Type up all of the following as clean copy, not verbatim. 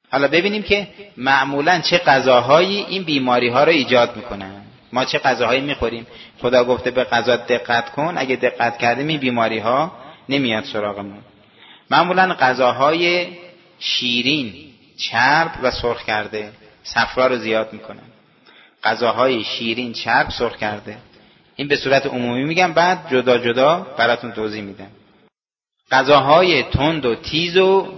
حالا ببینیم که معمولاً چه غذاهایی این بیماری ها رو ایجاد میکنن. ما چه غذاهایی میخوریم؟ خدا گفته به غذا دقت کن، اگه دقت کردیم این بیماری ها نمیاد سراغمون. معمولاً غذاهای شیرین، چرب و سرخ کرده صفرا رو زیاد میکنن. غذاهای شیرین، چرب، سرخ کرده، این به صورت عمومی میگم، بعد جدا جدا براتون توضیح میدم. غذاهای تند و تیز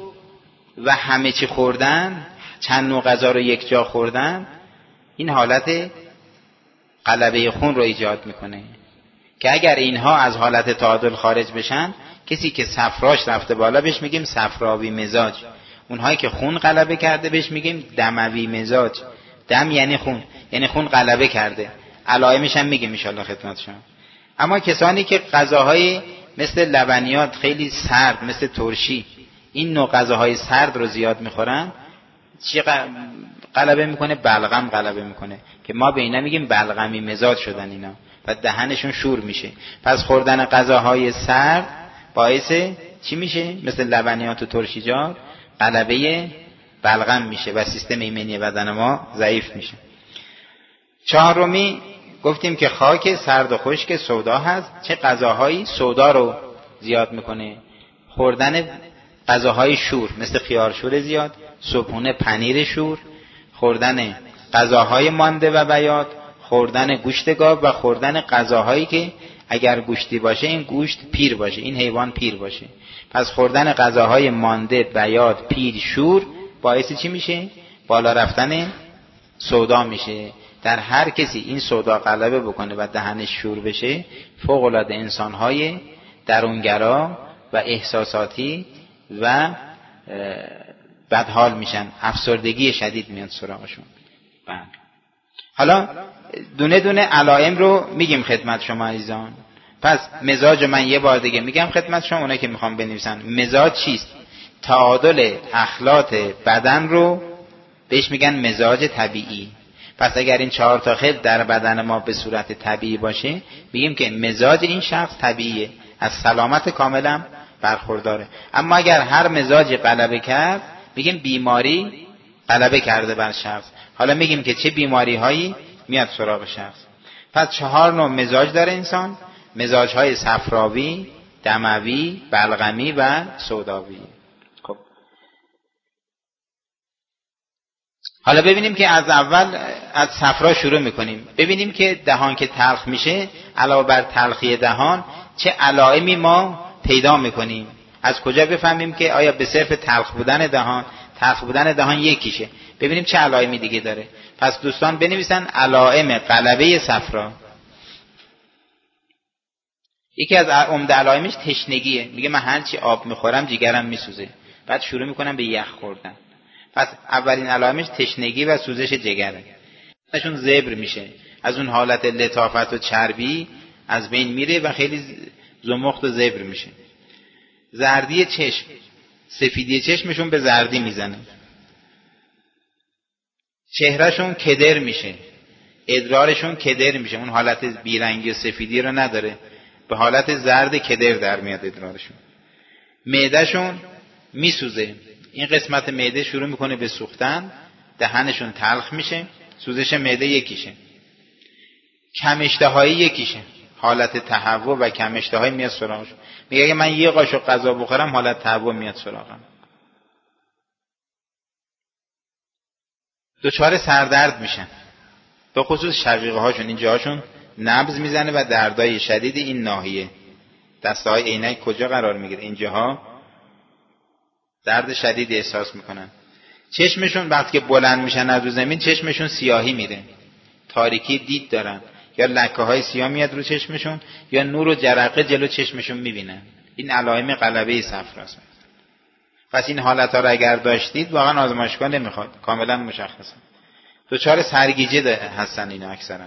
و همه چی خوردن، چند نوع غذا رو یک جا خوردن، این حالت غلبه خون رو ایجاد میکنه که اگر اینها از حالت تعادل خارج بشن، کسی که صفراش رفته بالا بهش میگیم صفراوی مزاج. اونهایی که خون غلبه کرده بهش میگیم دموی مزاج. دم یعنی خون، یعنی خون غلبه کرده. علائمش هم میگیم ان شاءالله خدمت شما. اما کسانی که غذاهای مثل لبنیات خیلی سرد، مثل ترشی، این نوع غذاهای سرد رو زیاد میخورن، چی غلبه میکنه؟ بلغم غلبه میکنه که ما به اینا میگیم بلغمی مزاج شدن اینا و دهنشون شور میشه. پس خوردن غذاهای سرد باعث چی میشه؟ مثل لبنیات و ترشیجات غلبه بلغم میشه و سیستم ایمنی بدن ما ضعیف میشه. چهارمی گفتیم که خاک، سرد و خشک، سودا هست. چه غذاهایی سودا رو زیاد میکنه؟ خوردن غذاهای شور مثل خیارشور زیاد، صبحونه پنیر شور، خوردن غذاهای مانده و بیاد، خوردن گوشت گاو و خوردن غذاهایی که اگر گوشتی باشه این گوشت پیر باشه، این حیوان پیر باشه. پس خوردن غذاهای مانده، بیاد، پیر، شور باعث چی میشه؟ بالا رفتن سودا میشه. در هر کسی این سودا غلبه بکنه و دهنش شور بشه، فوق العاده انسانهای درونگرا و احساساتی و بدحال میشن، افسردگی شدید میاد سراغشون. حالا دونه دونه علائم رو میگیم خدمت شما عزیزان. پس مزاج من یه بار دیگه میگم خدمت شما، اونایی که میخوام بنویسن. مزاج چیست؟ تعادل اخلاط بدن رو بهش میگن مزاج طبیعی. پس اگر این 4 تا خط در بدن ما به صورت طبیعی باشه، میگیم که مزاج این شخص طبیعیه، از سلامت کاملا برخورداره. اما اگر هر مزاجی غلبه کرد، میگیم بیماری غلبه کرده بر شخص. حالا میگیم که چه بیماری هایی میاد سراغ شخص. پس 4 نوع مزاج داره انسان: مزاج های صفراوی، دموی، بلغمی و سوداوی. خب حالا ببینیم که از اول از صفرا شروع میکنیم. ببینیم که دهان که تلخ میشه، علاوه بر تلخی دهان چه علائمی ما پیدا میکنیم. از کجا بفهمیم که آیا به صرف تلخ بودن دهان یکیشه؟ ببینیم چه علائمی دیگه داره. پس دوستان بنویسن علائم غلبه صفرا. یکی از عمده علائمش تشنگیه. میگه من هرچی آب میخورم جگرم میسوزه، بعد شروع میکنم به یخ خوردن. پس اولین علائمش تشنگی و سوزش جگره. نشون زبر میشه، از اون حالت لطافت و چربی از بین میره و خیلی زمخت و زبر میشه. زردی چشم، سفیدی چشمشون به زردی میزنه. چهرهشون کدر میشه، ادرارشون کدر میشه، اون حالت بیرنگی و سفیدی رو نداره، به حالت زرد کدر در میاد ادرارشون. معدهشون میسوزه، این قسمت معده شروع میکنه به سوختن، دهنشون تلخ میشه، سوزش معده یکیشه. کم اشتهایی یکیشه، حالت تهوع و کم اشتهایی میاد سراغشون. میگه اگه من یه قاشق غذا بخورم حالت تهوع میاد سراغم. دچار سردرد میشن، به خصوص شقیقه هاشون، این جاهاشون نبض میزنه و دردای شدید این ناحیه. دسته های عینک کجا قرار میگیره؟ اینجاها درد شدید احساس میکنن. چشمشون وقتی که بلند میشن از رو زمین چشمشون سیاهی میره، تاریکی دید دارن، یا لکه های سیاه میاد رو چشمشون، یا نور و جرقه جلو چشمشون میبینن. این علائم غلبه صفراست. پس این حالت ها رو اگر داشتید واقعا آزمایشگاه نمیخواد، کاملا مشخصه. دچار سرگیجه هستن اینا اکثرا.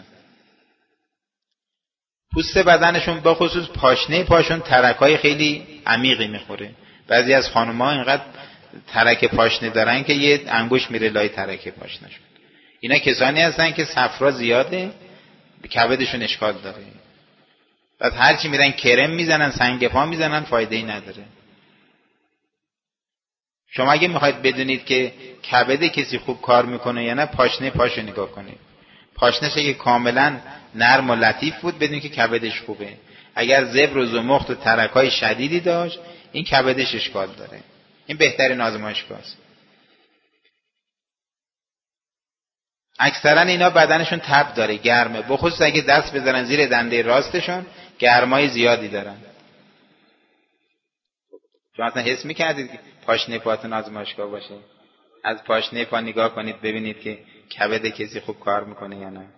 پوست بدنشون به خصوص پاشنه پاشون ترکای خیلی عمیقی میخوره. بعضی از خانم‌ها اینقدر ترک پاشنه دارن که یه انگوش میره لای ترک پاشنهشون. اینا کسانی هستن که صفرا زیاده، کبدشون اشکال داره. پس هرچی میرن کرم میزنن، سنگ پا میزنن، فایده‌ای نداره. شما اگه میخواید بدونید که کبد کسی خوب کار میکنه یا نه، پاشنه پاشو نگاه کنید. پاشنه‌ش اگه کاملا نرم و لطیف بود بدونید که کبدش خوبه. اگر زبر و زمخت و ترکای شدیدی داشت، این کبدش اشکال داره. این بهترین آزمایشگاه است. اکثرا اینا بدنشون تب داره، گرمه، بخصوص اگه دست بذارن زیر دنده راستشون گرمای زیادی دارن. شما اصلا حس میکردید که پاشنه پاتون آزمایشگاه باشه؟ از پاشنه پا نگاه کنید ببینید که کبد کسی خوب کار میکنه یا نه.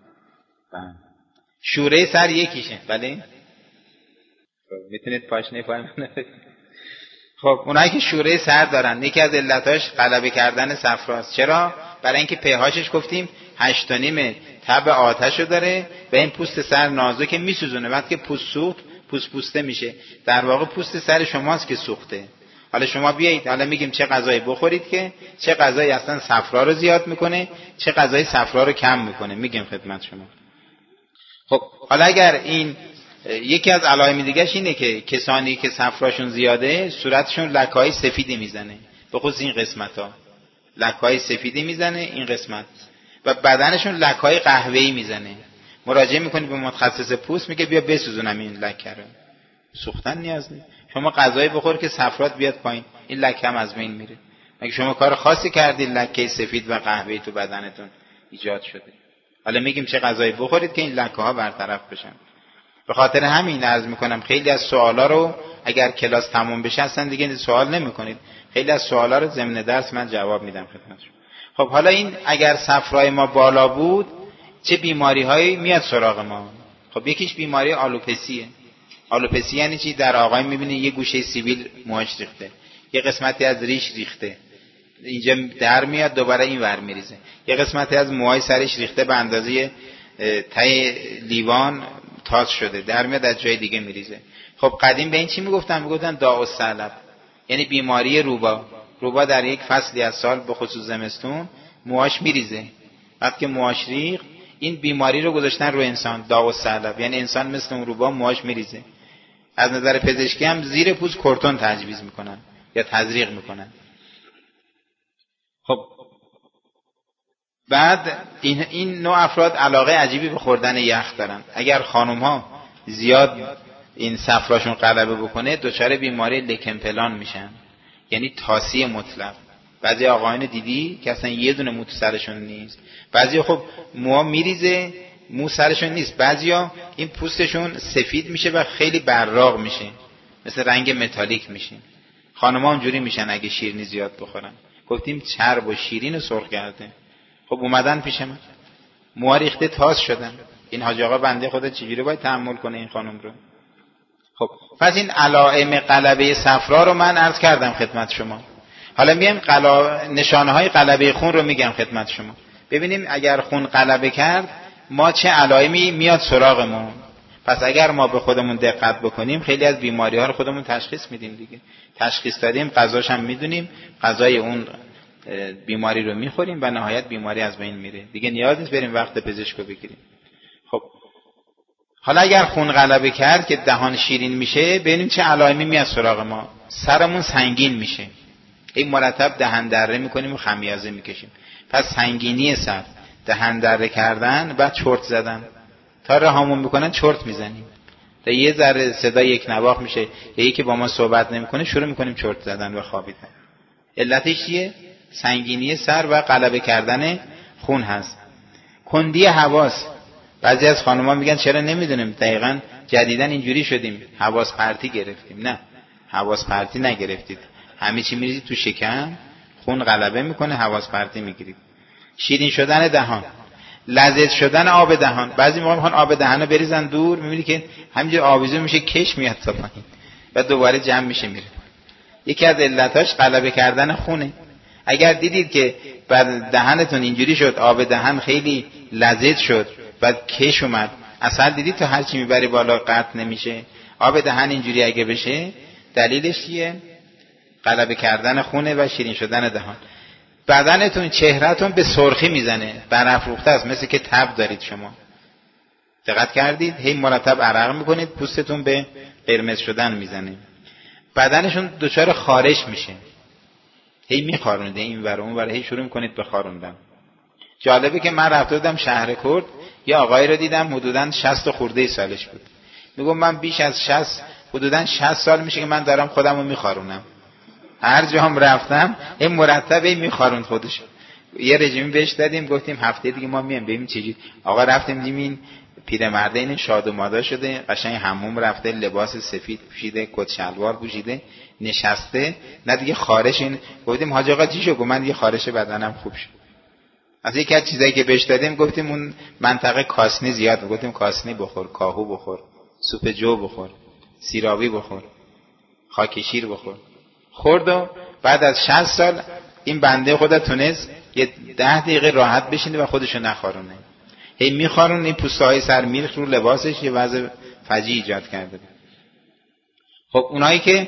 شوره سر یکیشه، بله؟ میتونید پاشنه پا خب اونایی که شوره سر دارن، یکی از علتاش غلبه کردن صفراست. چرا؟ برای اینکه pHش گفتیم 8.5 تب آتشو داره و این پوست سر نازکه میسوزونه. وقتی که پوست سوخت، پوست پوسته میشه. در واقع پوست سر شماست که سوخته. حالا شما بیایید حالا میگیم چه غذایی بخورید که چه غذایی اصلا صفرا رو زیاد میکنه، چه غذایی صفرا رو کم میکنه، میگیم خدمت شما. خب حالا اگر این یکی از علائم دیگه‌ش اینه که کسانی که صفراشون زیاده صورتشون لکه‌های سفیدی میزنه، به خصوص این قسمت‌ها لکه‌های سفیدی میزنه این قسمت، و بدنشون لکه‌های قهوه‌ای میزنه. مراجعه میکنی به متخصص پوست، میگه بیا بسوزونم این لکه رو. سوختن نیاز نیست. شما غذایی بخور که صفرات بیاد پایین، این لکه هم از بین میره. مگه شما کار خاصی کردید لکه سفید و قهوه‌ای تو بدنتون ایجاد شده؟ حالا میگیم چه غذایی بخورید که این لکه‌ها برطرف بشن. به خاطر همین عرض میکنم خیلی از سوالا رو اگر کلاس تموم بشه اصلا دیگه سوال نمیکنید، خیلی از سوالا رو ضمن درس من جواب میدم خدمتتون. خب حالا این اگر صفرای ما بالا بود چه بیماری هایی میاد سراغ ما؟ خب یکیش بیماری آلوپسیه. آلوپسی یعنی چی؟ در آقای میبینی یه گوشه سیبیل موهاش ریخته، یه قسمتی از ریش ریخته، اینجا در میاد دوباره این ور میریزه، یه قسمتی از موهای سرش ریخته به اندازه تای لیوان تاس شده، در میاد از جای دیگه میریزه. خب قدیم به این چی میگفتن؟ میگفتن داء الثعلب، یعنی بیماری روبا. روبا در یک فصلی از سال به خصوص زمستون موهاش میریزه. وقتی که موهاش ریخت این بیماری رو گذاشتن رو انسان، داء الثعلب، یعنی انسان مثل اون روبا موهاش میریزه. از نظر پزشکی هم زیر پوست کورتون تجویز میکنن یا تزریق میکنن. خب بعد این نوع افراد علاقه عجیبی به خوردن یخ دارن. اگر خانم ها زیاد این صفراشون غلبه بکنه دچار بیماری لکمپلان میشن، یعنی تاسی مطلق. بعضی آقایان دیدی که اصلا یه دونه مو تو سرشون نیست، بعضی خب موها میریزه مو سرشون نیست، بعضیا این پوستشون سفید میشه و خیلی براق میشه، مثل رنگ متالیک میشه. خانم‌ها اونجوری میشن اگه شیرینی زیاد بخورن. گفتیم چرب و شیرین و سرخ کرده. خب اومدن پیش من موها ریخته تاس شدن، این حاج آقا بنده خدا چجوری باید تحمل کنه این خانم رو؟ خب پس این علائم غلبه صفرا رو من عرض کردم خدمت شما. حالا میایم نشانه های غلبه خون رو میگم خدمت شما. ببینیم اگر خون غلبه کرد ما چه علائمی میاد سراغمون. پس اگر ما به خودمون دقت بکنیم خیلی از بیماری ها رو خودمون تشخیص میدیم دیگه. تشخیص دادیم غذاش هم میدونیم، غذای اون بیماری رو میخوریم و نهایت بیماری از بین میره. دیگه نیاز نیست بریم وقت پزشکو بگیریم. خب حالا اگر خون غلبه کرد که دهان شیرین میشه، ببینیم چه علائمی میاد سراغ ما. سرمون سنگین میشه، این مرتب دهن دره میکنیم و خمیازه میکشیم. پس سنگینی سر، دهن دره کردن، بعد چرت زدن. تا رهامون میکنن چرت میزنیم، تا یه ذره صدا یک نواخت میشه، یکی که با ما صحبت نمیکنه شروع میکنیم چرت زدن و خوابیدن. علتش چیه؟ سنگینی سر و غلبه کردن خون هست. کندی حواس. بعضی از خانم‌ها میگن چرا نمیدونیم، دقیقاً جدیداً اینجوری شدیم حواس پرتی گرفتیم. نه، حواس پرتی نگرفتید، همه چی میریزید تو شکم، خون غلبه میکنه، حواس پرتی میگیرید. شیرین شدن دهان، لذت شدن آب دهان. بعضی موقع میخوان آب دهن رو بریزن دور، میبینی که همینجور آویزون میشه، کش میاد تا پایین و دوباره جمع میشه میره. یکی از علتاش غلبه کردن خونه. اگر دیدید که بعد دهنتون اینجوری شد، آب دهن خیلی لذت شد، بعد کش اومد، اصلا دیدید تو هر چی میبری بالا قطع نمیشه، آب دهن اینجوری اگه بشه دلیلش چیه؟ غلبه کردن خونه و شیرین شدن دهان. بدنتون، چهرهتون به سرخی میزنه، برافروخته است، مثل که تب دارید شما. دقت کردید؟ هی مرتب عرق میکنید، پوستتون به قرمز شدن میزنه. بدنشون دچار خارش میشه. هی میخارونید این ور اون ور، هی شروع میکنید به خاروندن. جالبه که من رفته بودم شهر کرد، یه آقایی رو دیدم حدوداً 60 خورده سالش بود. میگم من بیش از 60 حدوداً 60 سال میشه که من دارم خودم رو میخارونم. هر جا هم رفتم این مرتبه میخاروند خودش. یه رژیمی بهش دادیم، گفتیم هفته دیگه ما میایم ببینیم چجوری. آقا رفتیم دیدیم این پیرمرده این شاد و مادا شده، قشنگ حموم رفته، لباس سفید پوشیده، کت شلوار پوشیده، نشسته، نه دیگه خارش. این گفتیم حاج آقا چی شد؟ من دیگه خارش بدنم خوب شد. از یکی از چیزایی که بهش دادیم گفتیم اون منطقه کاسنی زیاد، گفتیم کاسنی بخور، کاهو بخور، سوپ جو بخور، سیرابی بخور، خاک شیر بخور. خورد و بعد از 60 سال این بنده خدا تونست یه 10 دقیقه راحت بشینه و خودشو نخارونه. هی میخارون، این پوسته های سر میرخ رو لباسش، یه وضع فجیع ایجاد کرده. خب اونایی که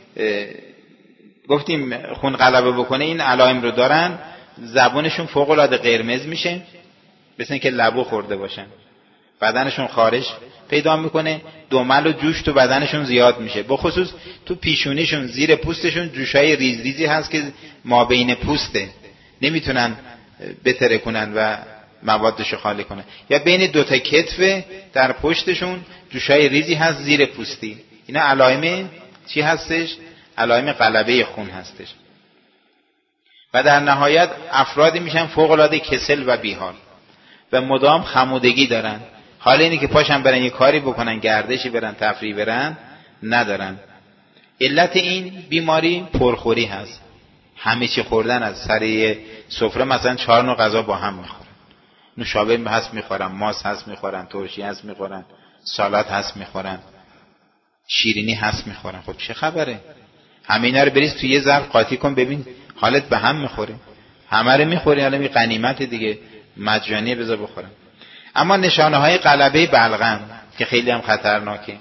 گفتیم خون غلبه بکنه این علائم رو دارن، زبونشون فوق العاده قرمز میشه، مثل اینکه لبو خورده باشن، بدنشون خارش پیدا میکنه، دمل و جوش تو بدنشون زیاد میشه، بخصوص تو پیشونیشون زیر پوستشون جوشای ریز ریزی هست که ما بین پوسته، نمیتونن بتره کنن و موادشو خالی کنن، یا بین دوتا کتف در پشتشون جوشای ریزی هست زیر پوستی. اینا علائم چی هستش؟ علائم غلبه خون هستش. و در نهایت افرادی میشن فوق العاده کسل و بیحال و مدام خمودگی دارن، حال اینه که پاشن برن یه کاری بکنن، گردشی برن، تفریح برن، ندارن. علت این بیماری پرخوری هست، همه چی خوردن. از سر سفره مثلا 4 نوع غذا با هم میخورن، نوشابه هست میخورن، ماست هست میخورن، ترشی هست میخورن، سالاد هست میخورن، شیرینی هست میخورن. خب چه خبره؟ همه اینا رو بریز توی یه ظرف قاطی کن ببین حالت به هم میخوره. همه رو میخوری، حالا می غنیمت دیگه، مجانی بذار بخورن. اما نشانه های غلبه بلغم که خیلی هم خطرناکه.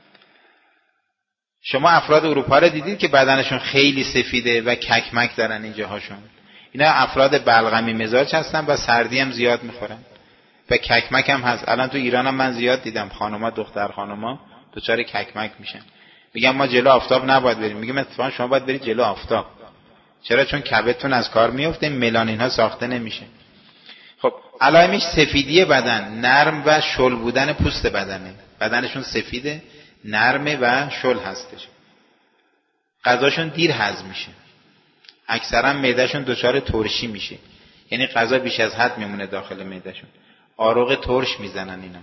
شما افراد اروپا رو دیدید که بدنشون خیلی سفیده و ککمک دارن اینجاهاشون. اینا افراد بلغمی مزاج هستن و سردی هم زیاد میخورن و ککمک هم هست. الان تو ایران هم من زیاد دیدم خانوما، دختر خانوما دچار ککمک میشن. میگم ما جلو آفتاب نباید بریم. میگم اتفاقا شما باید برید جلو آفتاب. چرا؟ چون کبدتون از کار میفته، ملانین ها ساخته نمیشه. خب علائمش سفیدی بدن، نرم و شل بودن پوست بدنه. بدنشون سفیده، نرمه و شل هستش. غذاشون دیر هضم میشه، اکثرا معدهشون دچار ترشی میشه، یعنی غذا بیش از حد میمونه داخل معدهشون، آروغ ترش میزنن. اینا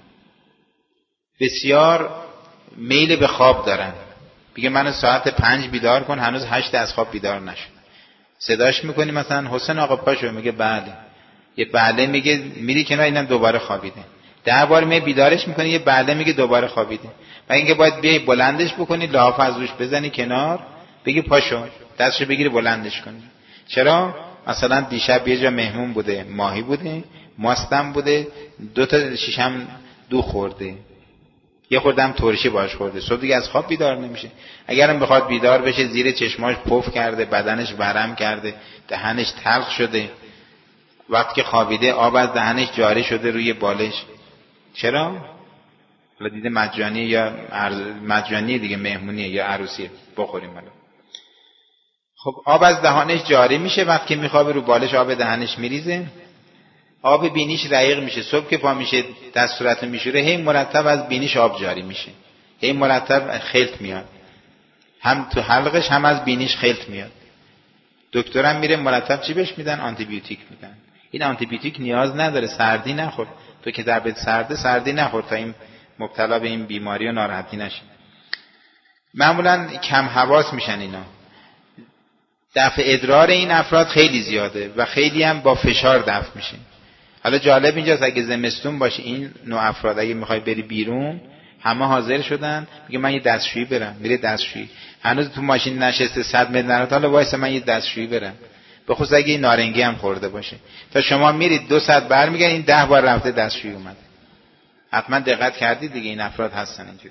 بسیار میل به خواب دارن. میگه من ساعت 5 بیدار کن، هنوز 8 از خواب بیدار نشد. صداش میکنی مثلا حسین آقا پاشو، میگه بله. یه بله میگه، میری کنار، اینم دوباره خوابیده. 10 بار می بیدارش میکنی، یه بله میگه دوباره خوابیده. و اینکه باید بیای بلندش بکنی، لحاف از روش بزنی کنار، بگی پاشو، دستشو بگیری بلندش کنی. چرا؟ مثلا دیشب یه جا مهمون بوده، ماهی بوده، ماستم بوده، 2 تا شیشم دو خورده، یه خوردم ترشی باش خورده، صبح دیگه از خواب بیدار نمیشه. اگرم بخواد بیدار بشه، زیر چشماش پف کرده، بدنش ورم کرده، دهنش تلخ شده، وقتی که خوابیده آب از دهنش جاری شده روی بالش. چرا؟ حالا دیده مجانی یا مجانی دیگه، مهمونیه یا عروسیه، بخوریم حالا. خب آب از دهانش جاری میشه، وقتی که میخوابه رو بالش آب دهنش میریزه، آب بینیش رقیق میشه. صبح که پا میشه دست صورت میشوره، هی مرتب از بینیش آب جاری میشه، هی مرتب خلط میاد، هم تو حلقش هم از بینیش خلط میاد. دکترم میره مرتب چی بهش میدن؟ آنتی بیوتیک میدن. این آنتی بیوتیک نیاز نداره، سردی نخور. تو که در بهت سرده، سردی نخور تا این مبتلا به این بیماری و ناراحتی نشی. معمولا کم حواس میشن اینا. دفع ادرار این افراد خیلی زیاده و خیلی هم با فشار دفع میشه. حالا جالب اینجاست، اگه زمستون باشه این نوع افراد، اگه میخوای بری بیرون، همه حاضر شدن، میگه من یه دستشویی برم، میره دستشویی. هنوز تو ماشین نشسته 100 متر نرفته، حالا وایسا من یه دستشویی برم. بخصوص اگه این نارنگی هم خورده باشه، تا شما میرید 2 ساعت برمیگردید، این 10 بار رفته دستشویی اومده. حتما دقت کردید دیگه، این افراد هستن اینجوری.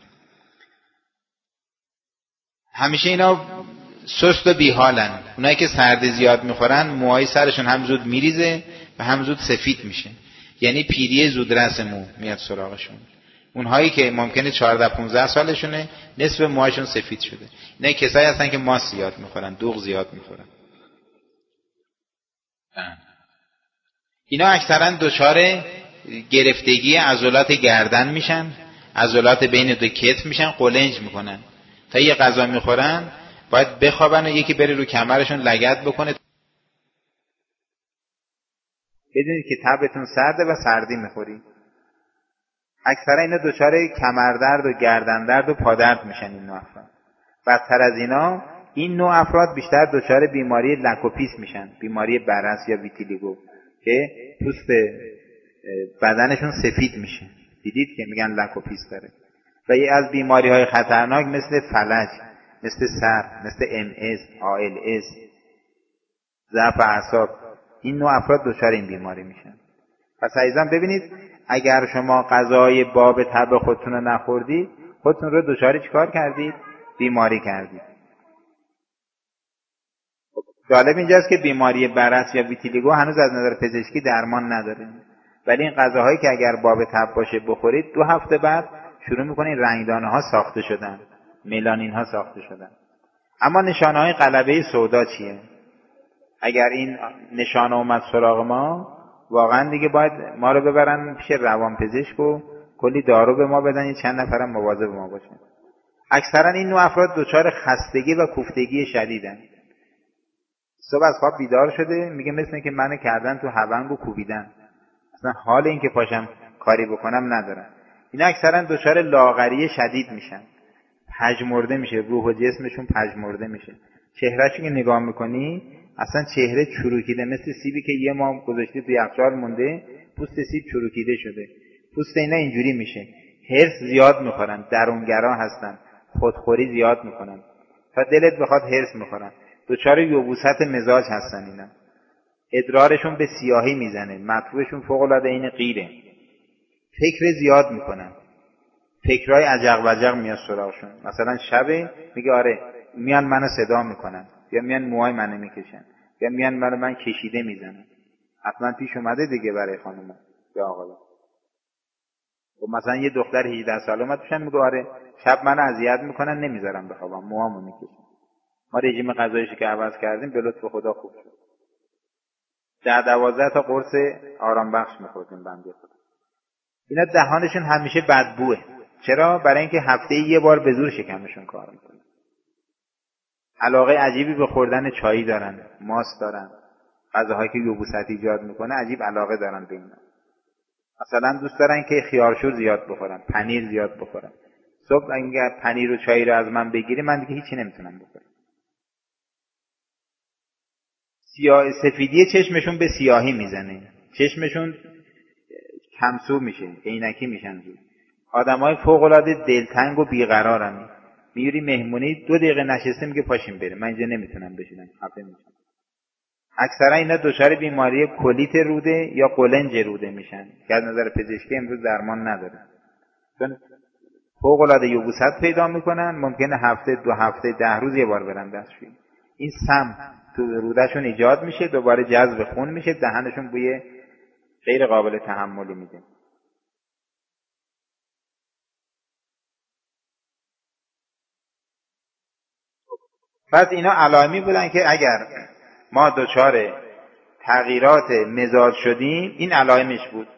همیشه اینا سست و بیحالن. اونایی که سرد زیاد میخورن، موهای سرشون هم زود میریزه و هم زود سفید میشه، یعنی پیری زودرس مو میاد سراغشون. اونهایی که ممکنه 14-15 سالشونه، نصف موهاشون سفید شده. اینا کسایی هستن که ماست زیاد میخورن، دوغ زیاد میخورن. اینا اکثرا دچار گرفتگی عضلات گردن میشن، عضلات بین دو کتف میشن، قلنج میکنن. تا یه غذا میخورن باید بخوابن و یکی بره رو کمرشون لگد بکنه. بدونید که تبتون سرده و سردی میخوری. اکثرا اینا دچار کمردرد و گردندرد و پادرد میشن این نوع افراد. بدتر از اینا این نوع افراد بیشتر دچار بیماری لکوپیس میشن، بیماری برص یا ویتیلیگو که پوست بدنشون سفید میشه. دیدید که میگن لکوپیس داره. و یه از بیماری های خطرناک مثل فلج، مثل سر، مثل MS، ALS، ضعف اعصاب، این نوع افراد دچار این بیماری میشن. پس عزیزان ببینید اگر شما غذای باب تب خودتون رو نخوردید، خودتون رو دچار چیکار کردید؟ بیماری کردید. جالب اینجاست که بیماری برص یا ویتیلیگو هنوز از نظر پزشکی درمان نداره، ولی این غذاهایی که اگر باب تب باشه بخورید 2 هفته بعد شروع میکنین رنگدانه ها ساخته شدن، ملانین ها ساخته شدن. اما نشانه های غلبه سودا چیه؟ اگر این نشانه اومد سراغ ما، واقعا دیگه باید ما رو ببرن پیش روانپزشک و کلی دارو به ما بدن، چند نفرم مواظب ما باشن. اکثرا این نوع افراد دچار خستگی و کوفتگی شدیدن. صبح از خواب بیدار شده میگه مثل اینکه منو کردن تو هونگ و کوبیدن، اصلا حال این که پاشم کاری بکنم ندارم. اینا اکثرا دچار لاغری شدید میشن، پژمرده میشه، روح و جسمشون پژمرده میشه. چهرهشون که نگاه میکنی اصلا چهره چروکیده، مثل سیبی که یه ماه گذاشته تو یخچال مونده، پوست سیب چروکیده شده. پوست اینا اینجوری میشه. هرس زیاد میخورن، درونگرا هستن، خودخوری زیاد میکنن، تا دلت بخواد هرس میخورن. دچار یبوست مزاج هستن اینا. ادرارشون به سیاهی میزنه، مطبوعشون فوق العاده این قیره. فکر زیاد میکنن، فکرهای عجق وجق میاد سراغشون. مثلا شب میگه آره میان منو صدا میکنن، یا میان موهای منو میکشن، یا میان من کشیده میزنن. حتما پیش اومده دیگه برای خانوما یا آقایان. و مثلا یه دختر 18 ساله اومد پیشم میگه آره شب منو اذیت میکنن، نمیذارم بخوابم، موهامو میکشن. ما رژیم غذاییشو که عوض کردیم به لطف خدا خوب شد. 10-12 تا قرص آرام بخش میخوردیم بنده خدا. اینا دهانشون همیشه بدبوه. چرا؟ برای اینکه هفته‌ای یه بار به زور شکمشون کار میکنه. علاقه عجیبی به خوردن چایی دارن، ماست دارن، غذاهایی که یبوست ایجاد میکنه عجیب علاقه دارن به اینا. مثلا دوست دارن که خیارشور زیاد بخورن، پنیر زیاد بخورن. صبح اگه پنیر و چای رو از من بگیری من دیگه هیچی نمیتونم بخورم. سفیدی چشمشون به سیاهی میزنه، چشمشون کمسو میشه، عینکی میشن زود. آدمای فوق العاده دلتنگ و بیقرارن. میری مهمونی 2 دقیقه نشسته میگه پاشیم بریم، من اینجا نمیتونم بشینم، خفه میشم. اکثرا اینا دچار بیماری کلیت روده یا قلنج روده میشن که از نظر پزشکی امروز درمان نداره. چون فوق العاده یبوست پیدا میکنن، ممکنه هفته 2 هفته 10 روز یه بار برن دستشویی. این سم تو رودهشون ایجاد میشه، دوباره جذب خون میشه، دهنشون بوی غیر قابل تحملی میده. پس اینا علائمی بودن که اگر ما دچار تغییرات مزاج شدیم این علائمش بود.